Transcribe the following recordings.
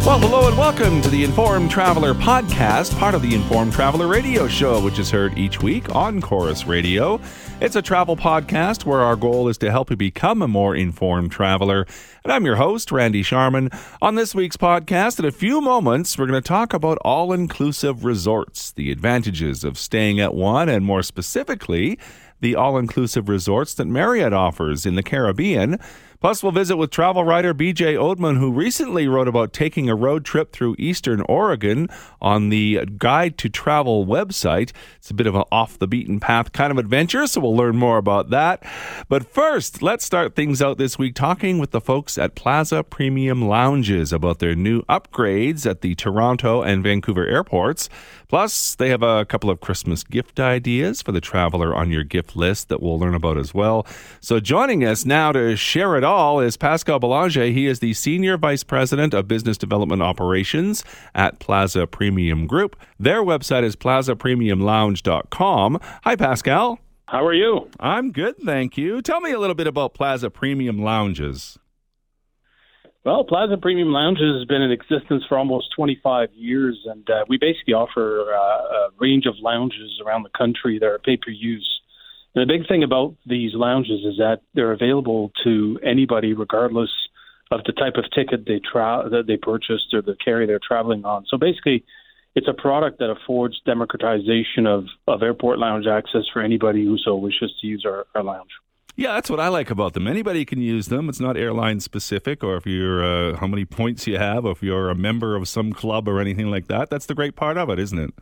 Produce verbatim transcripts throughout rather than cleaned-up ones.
Well, hello and welcome to the Informed Traveler podcast, part of the Informed Traveler radio show, which is heard each week on Chorus Radio. It's a travel podcast where our goal is to help you become a more informed traveler. And I'm your host, Randy Sharman. On this week's podcast, in a few moments, we're going to talk about all-inclusive resorts, the advantages of staying at one, and more specifically, the all-inclusive resorts that Marriott offers in the Caribbean. Plus, we'll visit with travel writer B J Oudman, who recently wrote about taking a road trip through Eastern Oregon on the Guide to Travel website. It's a bit of an off-the-beaten-path kind of adventure, so we'll learn more about that. But first, let's start things out this week talking with the folks at Plaza Premium Lounges about their new upgrades at the Toronto and Vancouver airports. Plus, they have a couple of Christmas gift ideas for the traveler on your gift list that we'll learn about as well. So joining us now to share it all is Pascal Belanger. He is the Senior Vice President of Business Development Operations at Plaza Premium Group. Their website is plaza premium lounge dot com. Hi, Pascal. How are you? I'm good, thank you. Tell me a little bit about Plaza Premium Lounges. Well, Plaza Premium Lounges has been in existence for almost twenty-five years, and uh, we basically offer uh, a range of lounges around the country that are pay-per-use. And the big thing about these lounges is that they're available to anybody regardless of the type of ticket they tra- that they purchased or the carrier they're traveling on. So basically, it's a product that affords democratization of, of airport lounge access for anybody who so wishes to use our, our lounge. Yeah, that's what I like about them. Anybody can use them. It's not airline specific, or if you're uh, how many points you have, or if you're a member of some club or anything like that. That's the great part of it, isn't it?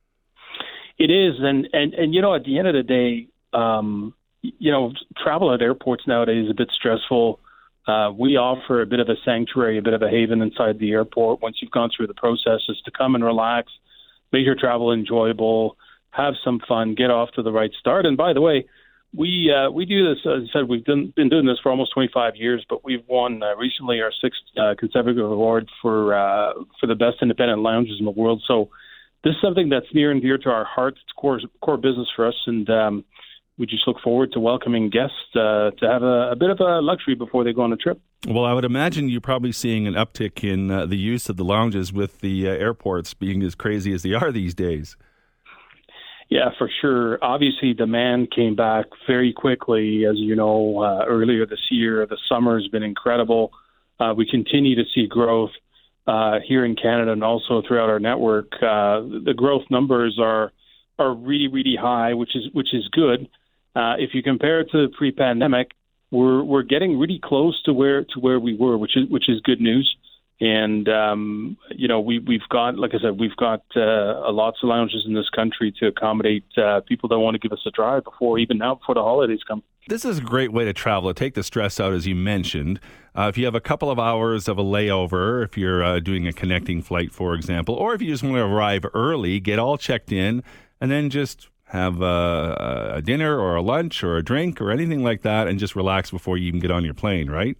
It is, and and, and you know, at the end of the day, um, you know, travel at airports nowadays is a bit stressful. Uh, we offer a bit of a sanctuary, a bit of a haven inside the airport. Once you've gone through the processes, to come and relax, make your travel enjoyable, have some fun, get off to the right start. And by the way, We uh, we do this, as I said, we've done, been doing this for almost twenty-five years, but we've won uh, recently our sixth uh, consecutive award for uh, for the best independent lounges in the world. So this is something that's near and dear to our hearts. It's core, core business for us, and um, we just look forward to welcoming guests uh, to have a, a bit of a luxury before they go on a trip. Well, I would imagine you're probably seeing an uptick in uh, the use of the lounges with the uh, airports being as crazy as they are these days. Yeah, for sure. Obviously, demand came back very quickly. As you know, uh, earlier this year, the summer has been incredible. Uh, we continue to see growth uh, here in Canada and also throughout our network. Uh, the growth numbers are are really, really high, which is which is good. Uh, if you compare it to pre-pandemic, we're we're getting really close to where to where we were, which is which is good news. And, um, you know, we, we've got, like I said, we've got uh, lots of lounges in this country to accommodate uh, people that want to give us a drive before, even now, before the holidays come. This is a great way to travel, to take the stress out, as you mentioned. Uh, if you have a couple of hours of a layover, if you're uh, doing a connecting flight, for example, or if you just want to arrive early, get all checked in, and then just have uh, a dinner or a lunch or a drink or anything like that, and just relax before you even get on your plane, right?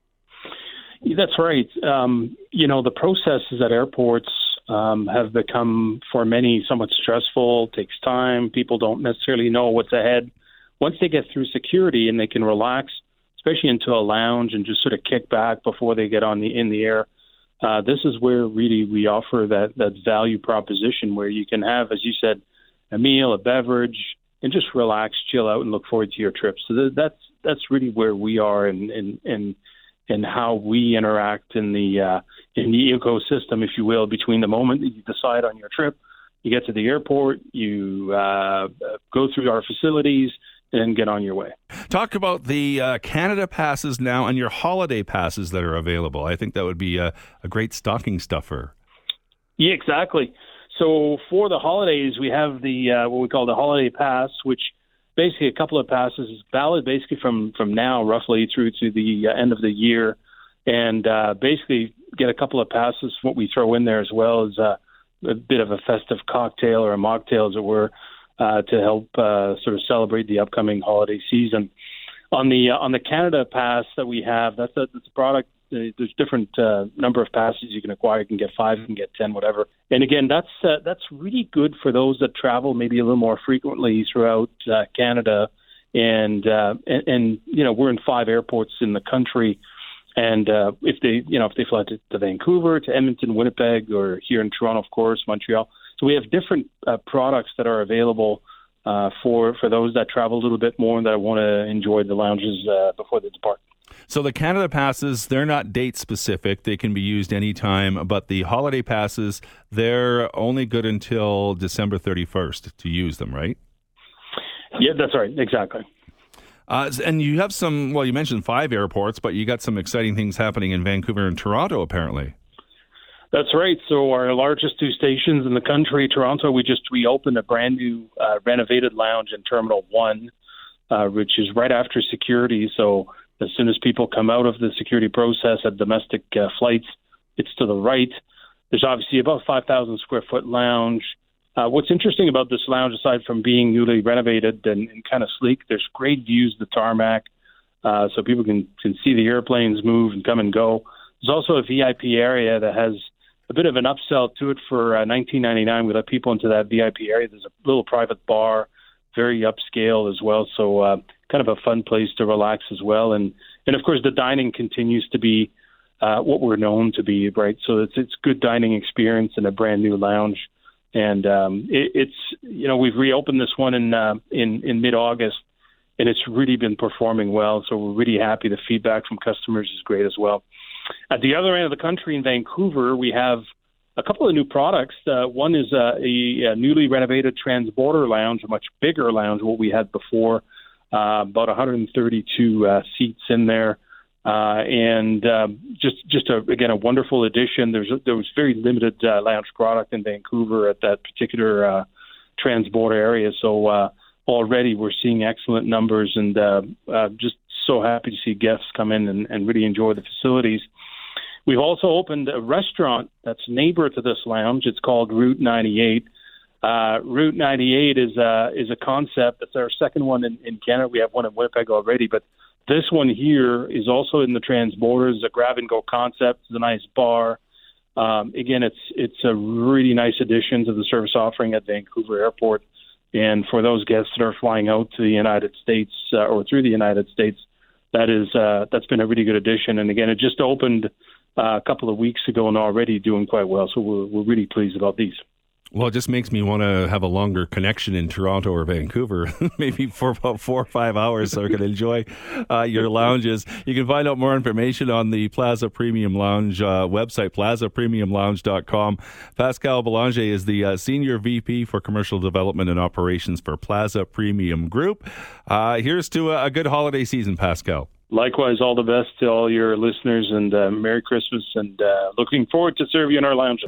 That's right. Um, you know, the processes at airports um, have become, for many, somewhat stressful, takes time. People don't necessarily know what's ahead. Once they get through security and they can relax, especially into a lounge and just sort of kick back before they get on the in the air, uh, this is where really we offer that, that value proposition where you can have, as you said, a meal, a beverage, and just relax, chill out, and look forward to your trip. So th- that's that's really where we are in in, in and how we interact in the uh, in the ecosystem, if you will, between the moment that you decide on your trip, you get to the airport, you uh, go through our facilities, and then get on your way. Talk about the uh, Canada passes now and your holiday passes that are available. I think that would be a, a great stocking stuffer. Yeah, exactly. So for the holidays, we have the uh, what we call the holiday pass, which basically a couple of passes is valid basically from, from now roughly through to the uh, end of the year. And uh, basically get a couple of passes. What we throw in there as well is uh, a bit of a festive cocktail or a mocktail, as it were, uh, to help uh, sort of celebrate the upcoming holiday season. On the uh, on the Canada Pass that we have, that's a, that's a product. Uh, there's different uh, number of passes you can acquire. You can get five, you can get ten, whatever. And again, that's uh, that's really good for those that travel maybe a little more frequently throughout uh, Canada. And, uh, and and you know, we're in five airports in the country. And uh, if they, you know, if they fly to, to Vancouver, to Edmonton, Winnipeg, or here in Toronto, of course, Montreal. So we have different uh, products that are available uh, for for those that travel a little bit more and that want to enjoy the lounges uh, before they depart. So the Canada passes, they're not date specific. They can be used anytime. But the holiday passes, they're only good until December thirty-first to use them, right? Yeah, that's right. Exactly. Uh, and you have some, well, you mentioned five airports, but you got some exciting things happening in Vancouver and Toronto, apparently. That's right. So our largest two stations in the country, Toronto, we just reopened a brand new uh, renovated lounge in Terminal one, uh, which is right after security. So as soon as people come out of the security process at domestic uh, flights, it's to the right. There's obviously about five thousand square foot lounge. Uh, what's interesting about this lounge, aside from being newly renovated and, and kind of sleek, there's great views of the tarmac, uh, so people can, can see the airplanes move and come and go. There's also a V I P area that has a bit of an upsell to it for uh, nineteen ninety-nine. We let people into that V I P area. There's a little private bar, very upscale as well, so uh, kind of a fun place to relax as well. And, and of course, the dining continues to be uh, what we're known to be, right? So it's it's good dining experience in a brand new lounge. And um, it, it's, you know, we've reopened this one in, uh, in in mid-August, and it's really been performing well. So we're really happy. The feedback from customers is great as well. At the other end of the country in Vancouver, we have a couple of new products. Uh, one is uh, a, a newly renovated Transborder lounge, a much bigger lounge than what we had before, uh, about one hundred thirty-two uh, seats in there. Uh, and uh, just, just a, again, a wonderful addition. There's a, there was very limited uh, lounge product in Vancouver at that particular uh, Transborder area. So uh, already we're seeing excellent numbers, and uh, uh, just so happy to see guests come in and, and really enjoy the facilities. We've also opened a restaurant that's neighbor to this lounge. It's called Route ninety-eight. Uh, Route ninety-eight is uh, is a concept. It's our second one in, in Canada. We have one in Winnipeg already, but this one here is also in the Transborder. It's a grab-and-go concept. It's a nice bar. Um, again, it's it's a really nice addition to the service offering at Vancouver Airport. And for those guests that are flying out to the United States uh, or through the United States, that is uh, that's been a really good addition. And again, it just opened uh, a couple of weeks ago and already doing quite well. So we're we're really pleased about these. Well, it just makes me want to have a longer connection in Toronto or Vancouver, maybe for about four or five hours so I can enjoy uh, your lounges. You can find out more information on the Plaza Premium Lounge uh, website, plaza premium lounge dot com. Pascal Belanger is the uh, Senior V P for Commercial Development and Operations for Plaza Premium Group. Uh, here's to a, a good holiday season, Pascal. Likewise, all the best to all your listeners, and uh, Merry Christmas, and uh, looking forward to serve you in our lounge.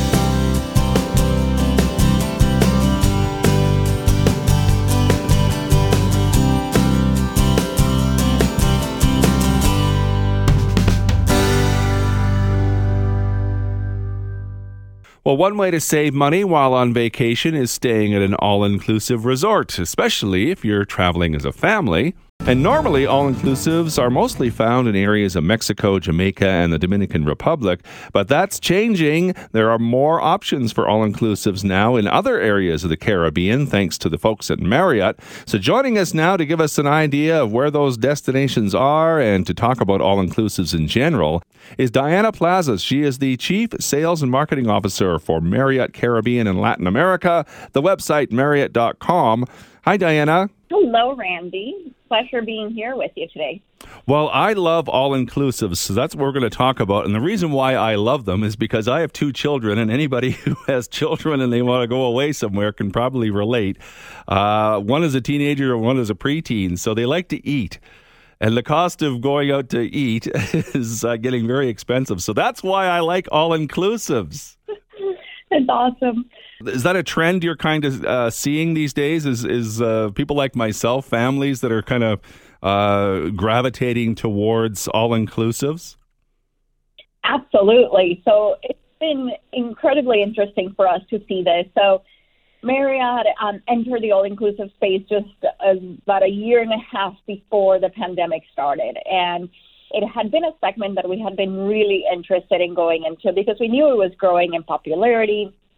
Well, one way to save money while on vacation is staying at an all-inclusive resort, especially if you're traveling as a family. And normally, all-inclusives are mostly found in areas of Mexico, Jamaica, and the Dominican Republic. But that's changing. There are more options for all-inclusives now in other areas of the Caribbean, thanks to the folks at Marriott. So joining us now to give us an idea of where those destinations are and to talk about all-inclusives in general is Diana Plazas. She is the Chief Sales and Marketing Officer for Marriott Caribbean and Latin America, the website marriott dot com. Hi, Diana. Hello, Randy. Pleasure being here with you today. Well, I love all-inclusives, so that's what we're going to talk about. And the reason why I love them is because I have two children, and anybody who has children and they want to go away somewhere can probably relate. Uh, one is a teenager and one is a preteen, so they like to eat. And the cost of going out to eat is uh, getting very expensive. So that's why I like all-inclusives. That's awesome. Is that a trend you're kind of uh, seeing these days? Is is uh, people like myself, families that are kind of uh, gravitating towards all-inclusives? Absolutely. So it's been incredibly interesting for us to see this. So Marriott um, entered the all-inclusive space just uh, about a year and a half before the pandemic started. And it had been a segment that we had been really interested in going into because we knew it was growing in popularity.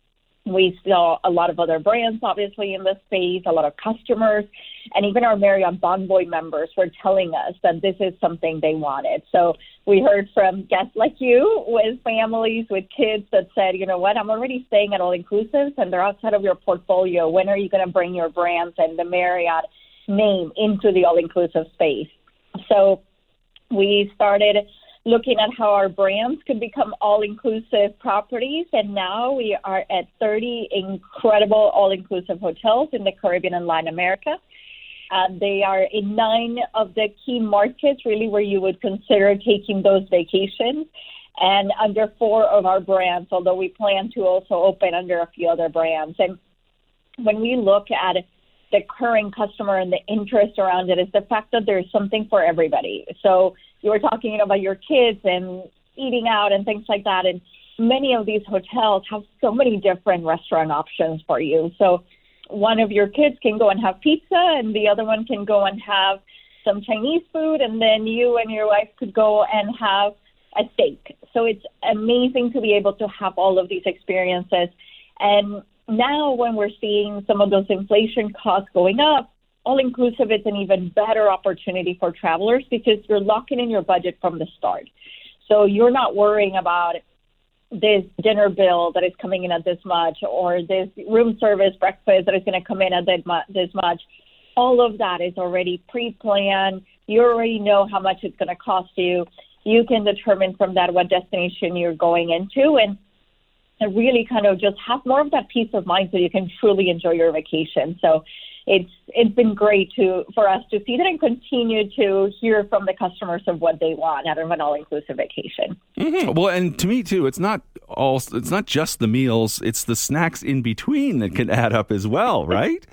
We saw a lot of other brands, obviously, in this space, a lot of customers, and even our Marriott Bonvoy members were telling us that this is something they wanted. So we heard from guests like you with families, with kids that said, you know what, I'm already staying at all-inclusives, and they're outside of your portfolio. When are you going to bring your brands and the Marriott name into the all-inclusive space? So we started looking at how our brands could become all-inclusive properties, and now we are at thirty incredible all-inclusive hotels in the Caribbean and Latin America. Uh, they are in nine of the key markets, really, where you would consider taking those vacations, and under four of our brands, although we plan to also open under a few other brands. And when we look at the current customer and the interest around it, is the fact that there's something for everybody. So you were talking about your kids and eating out and things like that. And many of these hotels have so many different restaurant options for you. So one of your kids can go and have pizza, and the other one can go and have some Chinese food, and then you and your wife could go and have a steak. So it's amazing to be able to have all of these experiences. And now when we're seeing some of those inflation costs going up, all-inclusive is an even better opportunity for travelers because you're locking in your budget from the start. So you're not worrying about this dinner bill that is coming in at this much, or this room service breakfast that is going to come in at this much. All of that is already pre-planned. You already know how much it's going to cost you. You can determine from that what destination you're going into, and and really kind of just have more of that peace of mind so you can truly enjoy your vacation. So it's it's been great to for us to see that and continue to hear from the customers of what they want out of an all-inclusive vacation. Mm-hmm. Well, and to me too, it's not all it's not just the meals; it's the snacks in between that can add up as well, right?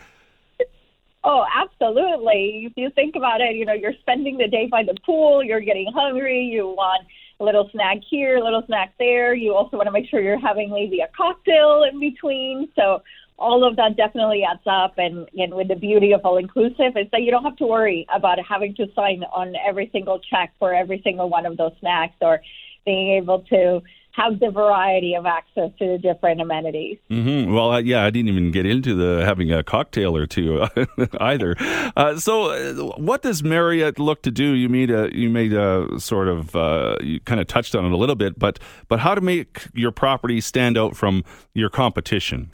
Oh, absolutely. If you think about it, you know, you're spending the day by the pool, you're getting hungry, you want a little snack here, a little snack there. You also want to make sure you're having maybe a cocktail in between. So all of that definitely adds up. And, and with the beauty of all-inclusive is that you don't have to worry about having to sign on every single check for every single one of those snacks, or being able to have the variety of access to the different amenities. Mm-hmm. Well, uh, yeah, I didn't even get into the having a cocktail or two either. Uh, so, uh, what does Marriott look to do? You made a, you made a sort of, uh, you kind of touched on it a little bit, but but how to make your property stand out from your competition?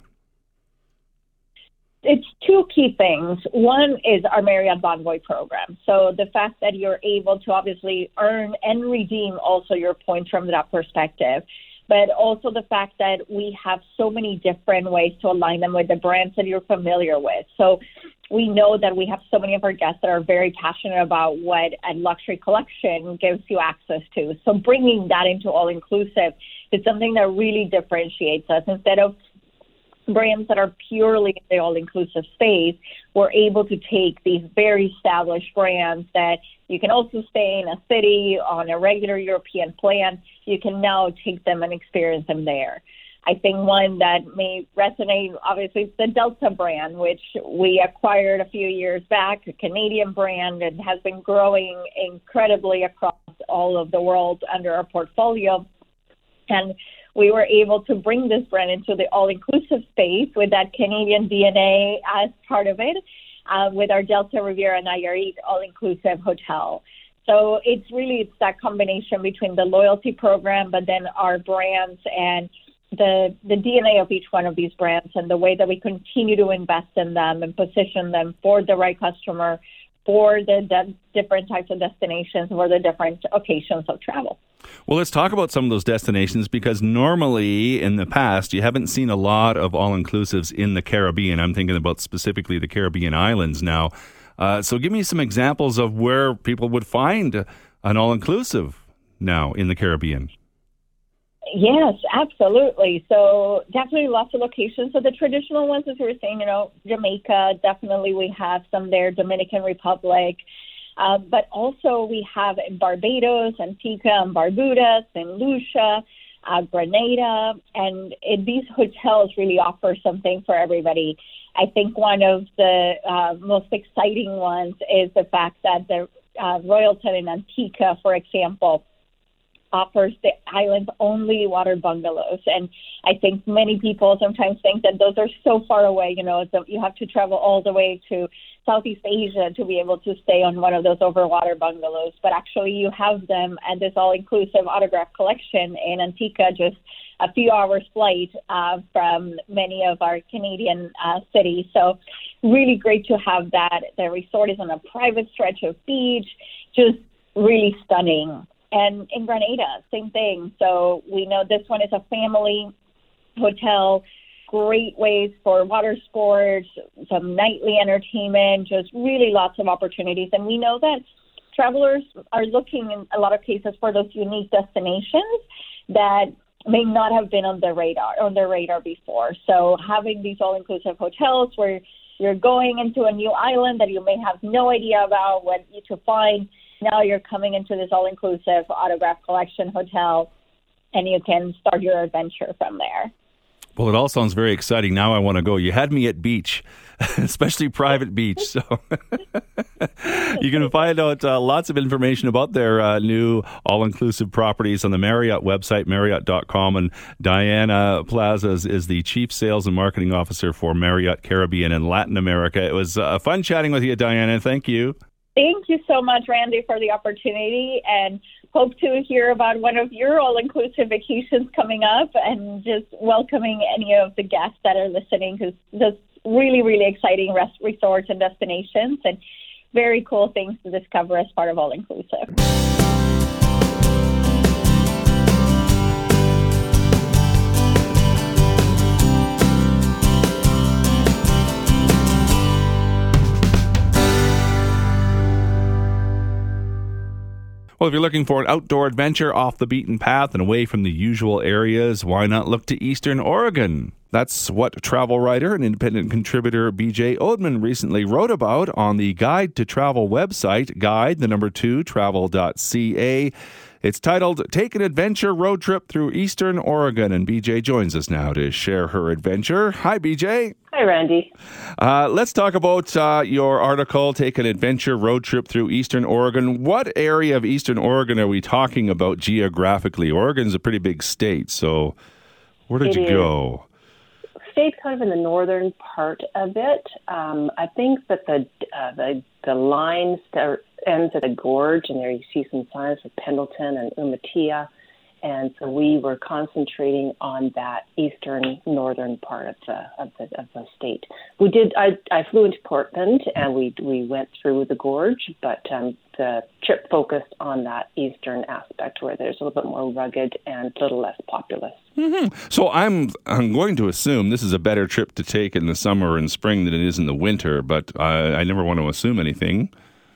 It's two key things. One is our Marriott Bonvoy program. So the fact that you're able to obviously earn and redeem also your points from that perspective, but also the fact that we have so many different ways to align them with the brands that you're familiar with. So we know that we have so many of our guests that are very passionate about what a luxury collection gives you access to. So bringing that into all-inclusive is something that really differentiates us. Instead of brands that are purely in the all-inclusive space, we're able to take these very established brands that you can also stay in a city on a regular European plan. You can now take them and experience them there. I think one that may resonate, obviously, is the Delta brand, which we acquired a few years back, a Canadian brand, and has been growing incredibly across all of the world under our portfolio. And we were able to bring this brand into the all-inclusive space with that Canadian D N A as part of it, uh, with our Delta Riviera Nayarit all-inclusive hotel. So it's really it's that combination between the loyalty program, but then our brands and the the D N A of each one of these brands, and the way that we continue to invest in them and position them for the right customer, for the de- different types of destinations, for the different occasions of travel. Well, let's talk about some of those destinations, because normally in the past, you haven't seen a lot of all-inclusives in the Caribbean. I'm thinking about specifically the Caribbean islands now. Uh, so give me some examples of where people would find an all-inclusive now in the Caribbean. Yes, absolutely. So definitely lots of locations. So the traditional ones, as we were saying, you know, Jamaica, definitely we have some there, Dominican Republic. Uh, but also we have in Barbados, Antigua and Barbuda, Saint Lucia, uh, Grenada, and it, these hotels really offer something for everybody. I think one of the uh, most exciting ones is the fact that the uh, Royal Inn in Antigua, for example, offers the island-only water bungalows. And I think many people sometimes think that those are so far away, you know, so you have to travel all the way to Southeast Asia to be able to stay on one of those overwater bungalows. But actually you have them at this all-inclusive autograph collection in Antigua, just a few hours flight uh, from many of our Canadian uh, cities. So really great to have that. The resort is on a private stretch of beach, just really stunning. And in Grenada, same thing. So we know this one is a family hotel, great ways for water sports, some nightly entertainment, just really lots of opportunities. And we know that travelers are looking in a lot of cases for those unique destinations that may not have been on their radar on their radar before. So having these all-inclusive hotels where you're going into a new island that you may have no idea about what you to find. Now you're coming into this all-inclusive autograph collection hotel, and you can start your adventure from there. Well, it all sounds very exciting. Now I want to go. You had me at beach, especially private beach. So you can find out uh, lots of information about their uh, new all-inclusive properties on the Marriott website, marriott dot com. And Diana Plazas is the Chief Sales and Marketing Officer for Marriott Caribbean and Latin America. It was uh, fun chatting with you, Diana. Thank you. Thank you so much, Randy, for the opportunity, and hope to hear about one of your all-inclusive vacations coming up, and just welcoming any of the guests that are listening, because there's really, really exciting rest resorts and destinations and very cool things to discover as part of all-inclusive. Well, if you're looking for an outdoor adventure off the beaten path and away from the usual areas, why not look to Eastern Oregon? That's what travel writer and independent contributor B J Oudman recently wrote about on the Guide to Travel website, guide, the number two, travel dot c a. It's titled, Take an Adventure Road Trip Through Eastern Oregon, and B J joins us now to share her adventure. Hi, B J. Hi, Randy. Uh, let's talk about uh, your article, Take an Adventure Road Trip Through Eastern Oregon. What area of Eastern Oregon are we talking about geographically? Oregon's a pretty big state, so where did it you is. go? State's kind of in the northern part of it. Um, I think that the uh, the the line start, ends at a gorge, and there you see some signs of Pendleton and Umatilla. And so we were concentrating on that eastern northern part of the of the of the state. We did. I I flew into Portland, and we we went through the gorge, but um, the trip focused on that eastern aspect where there's a little bit more rugged and a little less populous. Mm-hmm. So I'm I'm going to assume this is a better trip to take in the summer and spring than it is in the winter, but I, I never want to assume anything.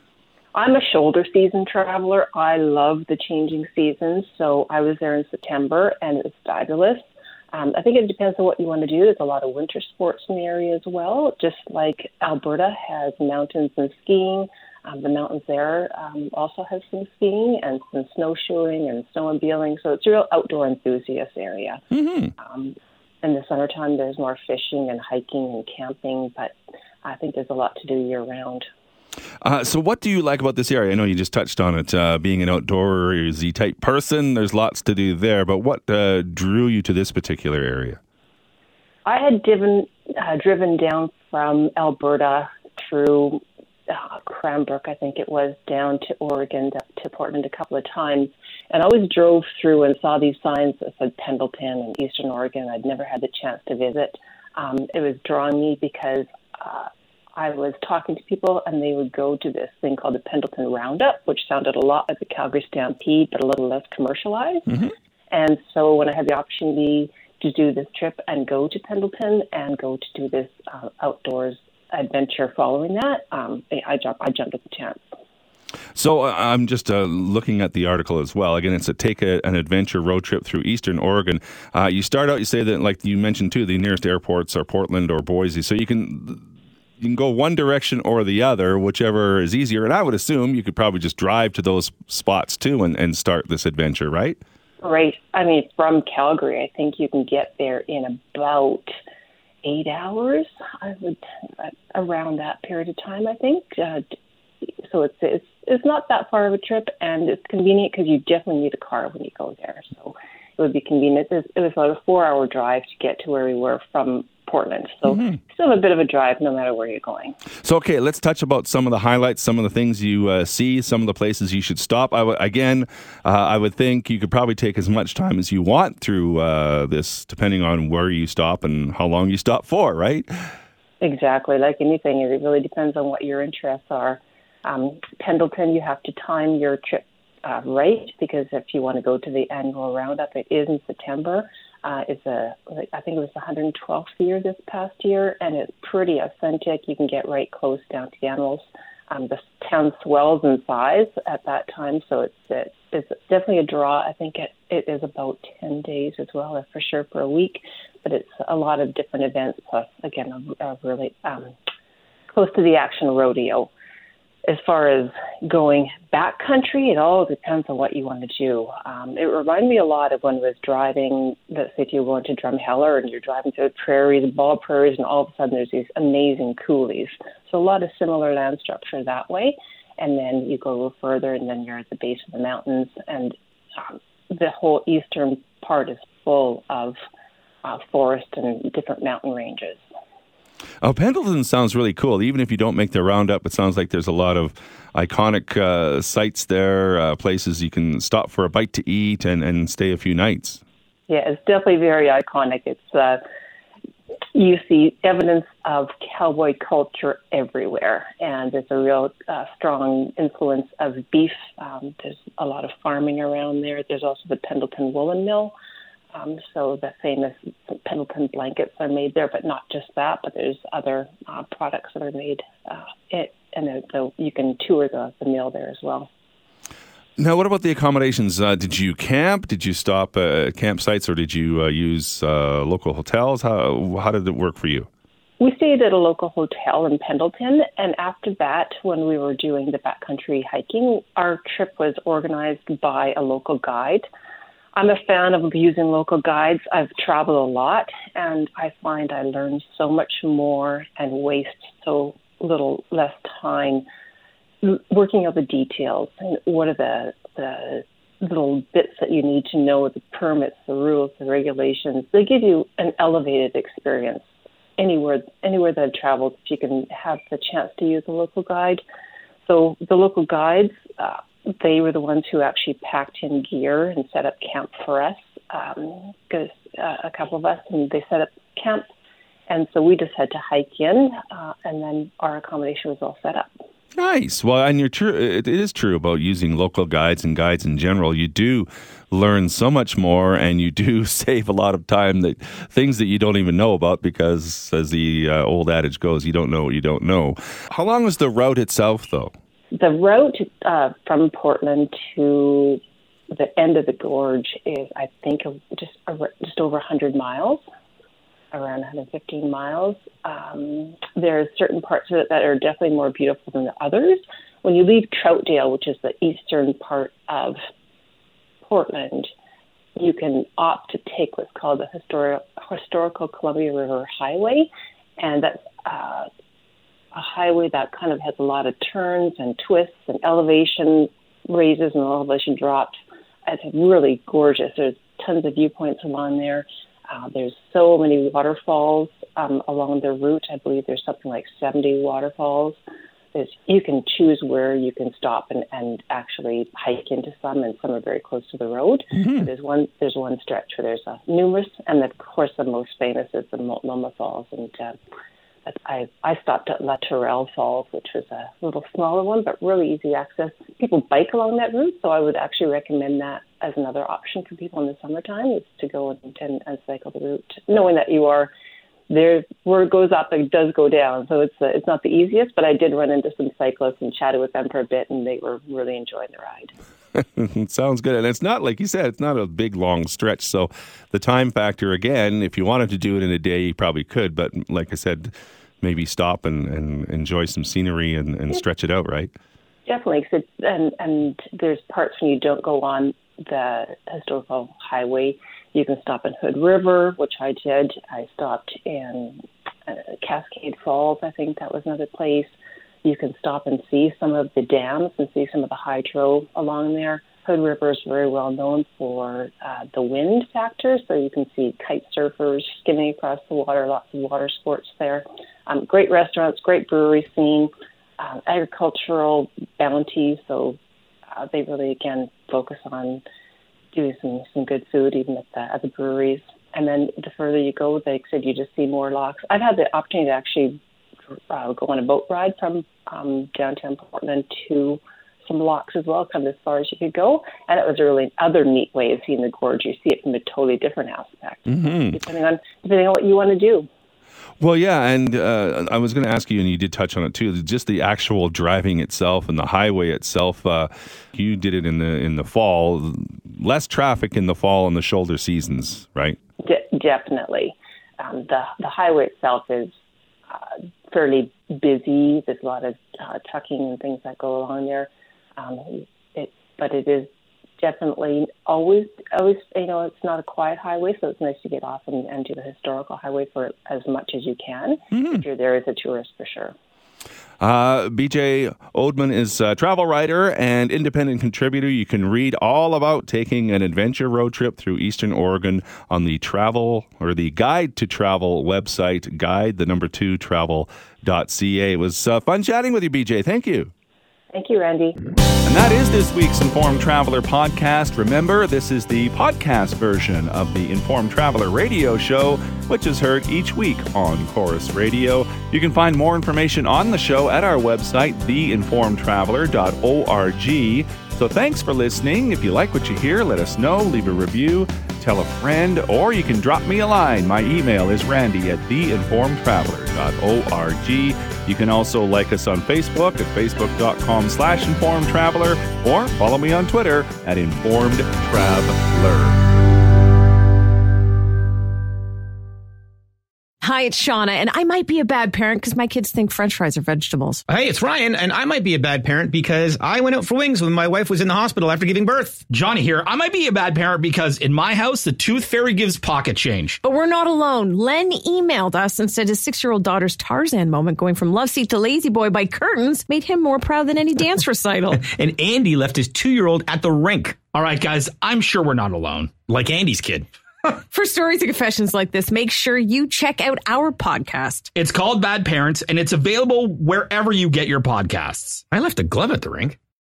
I'm a shoulder season traveler. I love the changing seasons. So I was there in September, and it was fabulous. Um, I think it depends on what you want to do. There's a lot of winter sports in the area as well. Just like Alberta has mountains and skiing, um, the mountains there um, also has some skiing and some snowshoeing and snowmobiling. So it's a real outdoor enthusiast area. Mm-hmm. Um, in the summertime, there's more fishing and hiking and camping, but I think there's a lot to do year-round. Uh, so what do you like about this area? I know you just touched on it, uh, being an outdoorsy type person. There's lots to do there, but what uh, drew you to this particular area? I had driven, uh, driven down from Alberta through uh, Cranbrook, I think it was, down to Oregon, to, to Portland a couple of times. And I always drove through and saw these signs that said Pendleton and Eastern Oregon. I'd never had the chance to visit. Um, it was drawing me because uh, I was talking to people, and they would go to this thing called the Pendleton Roundup, which sounded a lot like the Calgary Stampede, but a little less commercialized. Mm-hmm. And so when I had the opportunity to do this trip and go to Pendleton and go to do this uh, outdoors adventure following that, um, I, jumped, I jumped at the chance. So uh, I'm just uh, looking at the article as well. Again, it's a take a, an adventure road trip through Eastern Oregon. Uh, you start out, you say that, like you mentioned too, the nearest airports are Portland or Boise. So you can... You can go one direction or the other, whichever is easier. And I would assume you could probably just drive to those spots too and, and start this adventure, right? Right. I mean, from Calgary, I think you can get there in about eight hours. I would uh, around that period of time, I think. Uh, so it's it's it's not that far of a trip, and it's convenient because you definitely need a car when you go there. So it would be convenient. It was, it was about a four-hour drive to get to where we were from Portland. So mm-hmm. still a bit of a drive no matter where you're going. So, okay, let's touch about some of the highlights, some of the things you uh, see, some of the places you should stop. I w- again, uh, I would think you could probably take as much time as you want through uh, this, depending on where you stop and how long you stop for, right? Exactly. Like anything, it really depends on what your interests are. Um, Pendleton, you have to time your trip uh, right, because if you want to go to the annual roundup, it is in September. Uh, it's a, I think it was the one hundred twelfth year this past year, and it's pretty authentic. You can get right close down to the animals. Um, the town swells in size at that time, so it's it, it's definitely a draw. I think it, it is about ten days as well, for sure, for a week, but it's a lot of different events, plus, again, a, a really um, close to the action rodeo. As far as going backcountry, it all depends on what you want to do. Um, it reminded me a lot of when I was driving, let's say if you're going to Drumheller and you're driving through the prairies, the ball prairies, and all of a sudden there's these amazing coulees. So a lot of similar land structure that way. And then you go a little further and then you're at the base of the mountains. And um, the whole eastern part is full of uh, forest and different mountain ranges. Oh, Pendleton sounds really cool. Even if you don't make the roundup, it sounds like there's a lot of iconic uh, sites there, uh, places you can stop for a bite to eat and, and stay a few nights. Yeah, it's definitely very iconic. It's uh, you see evidence of cowboy culture everywhere, and there's a real uh, strong influence of beef. Um, there's a lot of farming around there. There's also the Pendleton Woolen Mill. Um, so the famous Pendleton blankets are made there, but not just that, but there's other uh, products that are made. Uh, it, and the, the, you can tour the, the mill there as well. Now, what about the accommodations? Uh, did you camp? Did you stop at campsites, or did you uh, use uh, local hotels? How, how did it work for you? We stayed at a local hotel in Pendleton, and after that, when we were doing the backcountry hiking, our trip was organized by a local guide. I'm a fan of using local guides. I've traveled a lot, and I find I learn so much more and waste so little less time working out the details and what are the, the little bits that you need to know, the permits, the rules, the regulations. They give you an elevated experience anywhere anywhere that I've traveled, if you can have the chance to use a local guide. So the local guides, uh, they were the ones who actually packed in gear and set up camp for us, because um, uh, a couple of us, and they set up camp. And so we just had to hike in, uh, and then our accommodation was all set up. Nice. Well, and you're true. It is true about using local guides and guides in general. You do learn so much more, and you do save a lot of time, that things that you don't even know about, because, as the uh, old adage goes, you don't know what you don't know. How long was the route itself, though? The route uh, from Portland to the end of the gorge is, I think, just just over one hundred miles, around one hundred fifteen miles. Um, there are certain parts of it that are definitely more beautiful than the others. When you leave Troutdale, which is the eastern part of Portland, you can opt to take what's called the historic, Historical Columbia River Highway, and that's uh, a highway that kind of has a lot of turns and twists and elevation raises and elevation drops. It's really gorgeous. There's tons of viewpoints along there. Uh, there's so many waterfalls um, along the route. I believe there's something like seventy waterfalls. There's, you can choose where you can stop and, and actually hike into some, and some are very close to the road. Mm-hmm. There's one there's one stretch where there's uh, numerous, and of course the most famous is the Multnomah Falls. And uh, I I stopped at La Tourelle Falls, which was a little smaller one, but really easy access. People bike along that route, so I would actually recommend that as another option for people in the summertime, is to go and, and, and cycle the route, knowing that you are there. Where it goes up, it does go down, so it's uh, it's not the easiest. But I did run into some cyclists and chatted with them for a bit, and they were really enjoying the ride. It sounds good. And it's not, like you said, it's not a big, long stretch. So the time factor, again, if you wanted to do it in a day, you probably could. But like I said, maybe stop and, and enjoy some scenery and, and stretch it out, right? Definitely. Cause and, and there's parts when you don't go on the historical highway. You can stop in Hood River, which I did. I stopped in uh, Cascade Falls. I think that was another place. You can stop and see some of the dams and see some of the hydro along there. Hood River is very well known for uh, the wind factor, so you can see kite surfers skimming across the water, lots of water sports there. Um, great restaurants, great brewery scene, um, agricultural bounty, so uh, they really, again, focus on doing some, some good food even at the, at the breweries. And then the further you go, like I said, you just see more locks. I've had the opportunity to actually uh, go on a boat ride from um, downtown Portland to some locks as well, kind of as far as you could go. And it was a really other neat way of seeing the gorge. You see it from a totally different aspect, mm-hmm. depending on depending on what you want to do. Well, yeah, and uh, I was going to ask you, and you did touch on it too, just the actual driving itself and the highway itself. Uh, you did it in the in the fall. Less traffic in the fall and the shoulder seasons, right? De- definitely. Um, the, the highway itself is uh, fairly busy. There's a lot of uh, tucking and things that go along there. Um, it, but it is definitely always, always, you know, it's not a quiet highway, so it's nice to get off and, and do the historical highway for as much as you can mm-hmm. if you're there as a tourist, for sure. Uh, B J Oldman is a travel writer and independent contributor. You can read all about taking an adventure road trip through Eastern Oregon on the travel or the Guide to Travel website, guide, the number two, travel dot c a. It was uh, fun chatting with you, B J. Thank you. Thank you, Randy. And that is this week's Informed Traveler podcast. Remember, this is the podcast version of the Informed Traveler radio show, which is heard each week on Chorus Radio. You can find more information on the show at our website, the informed traveler dot org. So thanks for listening. If you like what you hear, let us know, leave a review, tell a friend, or you can drop me a line. My email is randy at the informed traveler dot org. You can also like us on Facebook at facebook.com slash informed traveler or follow me on Twitter at informed traveler. Hi, it's Shauna, and I might be a bad parent because my kids think French fries are vegetables. Hey, it's Ryan, and I might be a bad parent because I went out for wings when my wife was in the hospital after giving birth. Johnny here. I might be a bad parent because in my house, the tooth fairy gives pocket change. But we're not alone. Len emailed us and said his six-year-old daughter's Tarzan moment going from love seat to lazy boy by curtains made him more proud than any dance recital. And Andy left his two-year-old at the rink. All right, guys, I'm sure we're not alone. Like Andy's kid. For stories and confessions like this, make sure you check out our podcast. It's called Bad Parents, and it's available wherever you get your podcasts. I left a glove at the rink.